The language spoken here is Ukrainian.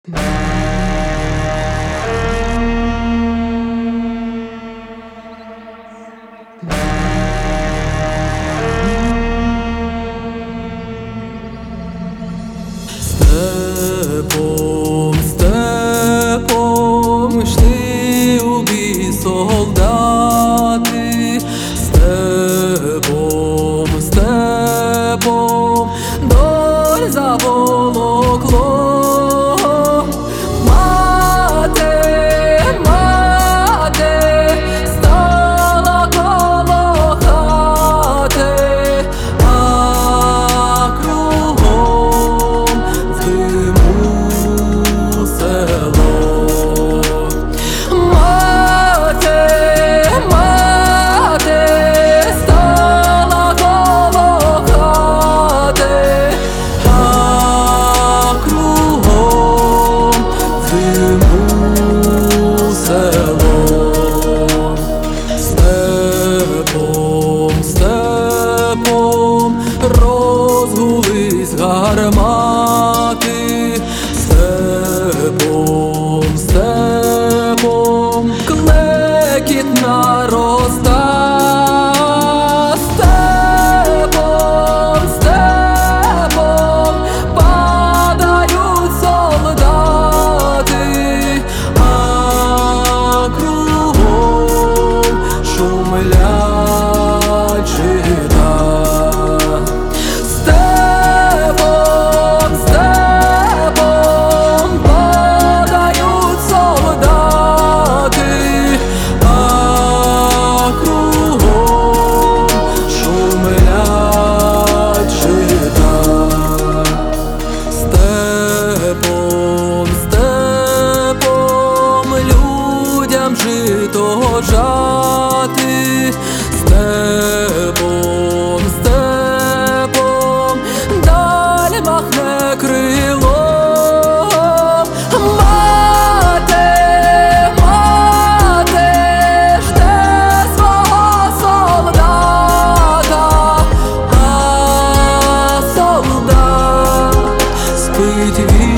Степом, степом йшли у бій солдати, степом, степом доль заволокло. Мати, мати стала коло хати, а кругом в диму село. Мати, мати стала коло хати, а кругом в диму село. Степом, степом розгулись гармати, степом, степом клекіт нароста. Степом, степом падають солдати, а кругом шумлять жида. Степом, степом падають солдати, а кругом шумлять жида. Степом, степом людям жито жати, степом, степом даль махне крилом. Мати, мати жде свого солдата, а солдат спить він.